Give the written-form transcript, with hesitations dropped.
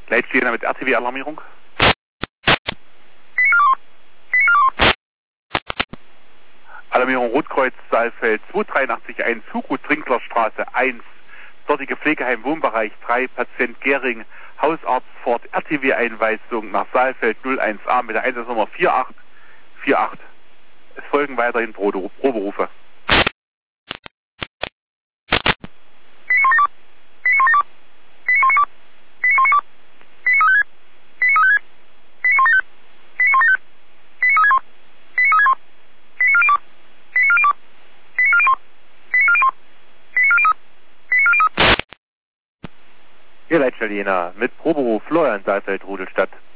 Leitstehender mit RTW-Alarmierung. Alarmierung Rotkreuz, Saalfeld 2881, Zugut, Trinklerstraße 1, dortige Pflegeheim, Wohnbereich 3, Patient Gering, Hausarzt Fort, RTW-Einweisung nach Saalfeld 01a mit der Einsatznummer 4848. Es folgen weiterhin Proberufe. Hier Leitstelle Jena mit Proberuf Florian Saalfeld, Rudelstadt.